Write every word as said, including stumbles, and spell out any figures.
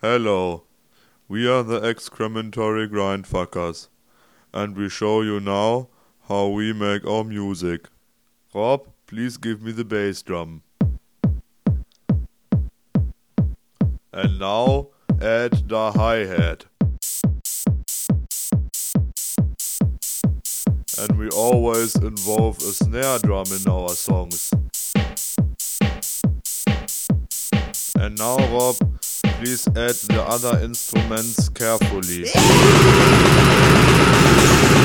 Hello, we are the excrementory grindfuckers, and we show you now how we make our music. Rob, please give me the bass drum. And now add the hi-hat. And we always involve a snare drum in our songs. And now, Rob, please add the other instruments carefully.